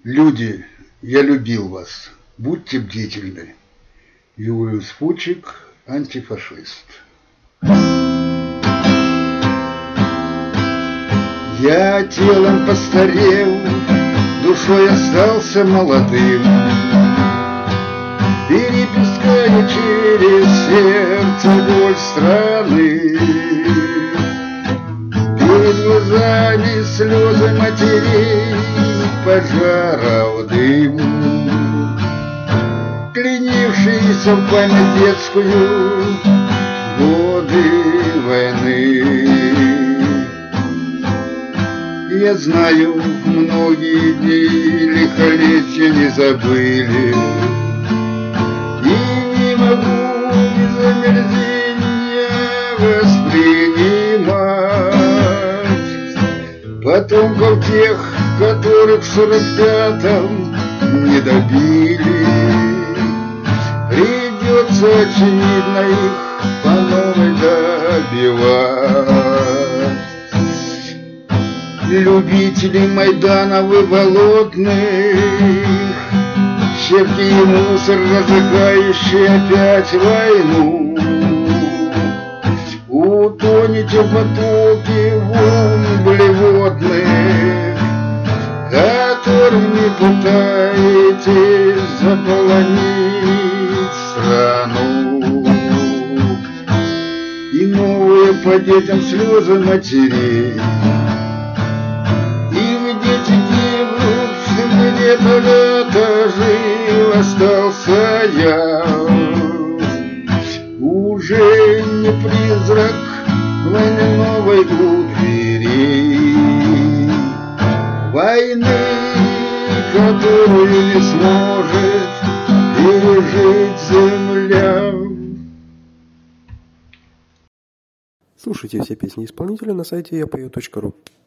Люди, я любил вас. Будьте бдительны. Юлиус Фучик, антифашист. Я телом постарел, душой остался молодым, перепуская через сердце боль страны. Перед глазами слезы матерей, пожаров дым, пленившиеся в память детскую годы войны. Я знаю, многие дни лихолетия не забыли, и не могу без омерзения воспринимать потомков тех, которых в 45-м не добили. Придется, очевидно, их по новой добивать. Любители Майданов и болотных, щепки и мусор, разжигающие опять войну, утонете в потоке волн углеводных, которыми пытаетесь заполонить страну. И новые по детям слезы матерей, где-то лето жил, остался я, уже не призрак войны новой у дверей, войны, которую не сможет пережить земля. Слушайте все песни исполнителя на сайте yapою.ru.